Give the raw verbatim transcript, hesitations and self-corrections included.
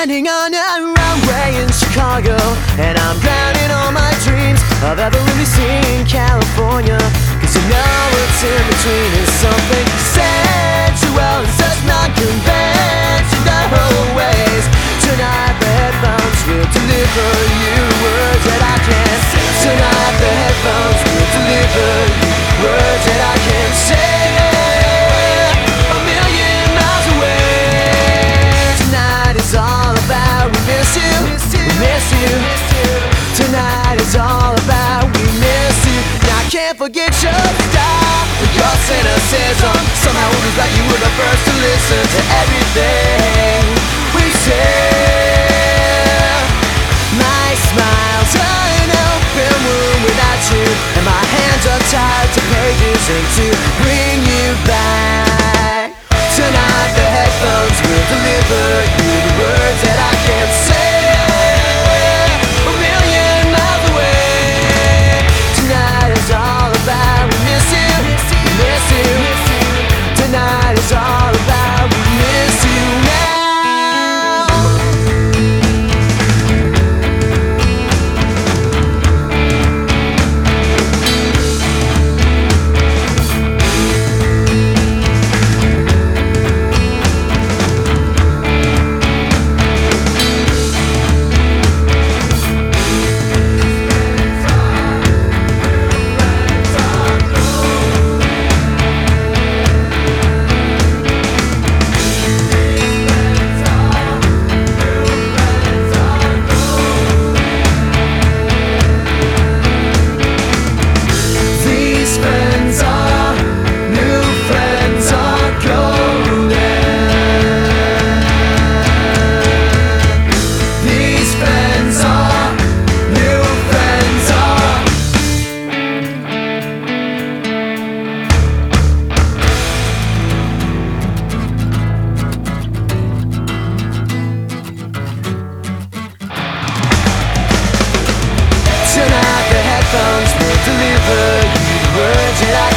Standing on a runway in Chicago, and I'm drowning all my dreams of ever really seeing California. Cause you know what's in between is something sensual and such non-conventional ways. Tonight the headphones will deliver you words that I can't. Tonight the headphones will deliver you words that I can't say. Tonight is all about we miss you. Now I can't forget your style, your cynicism. Somehow it was like you were the first to listen to everything we said. My smile's an open wound without you, and my hands are tied to pages and to bring you back. Tonight the headphones will deliver you the words that I can't say. Tonight is all about we miss you now. Tonight the headphones will deliver you words that I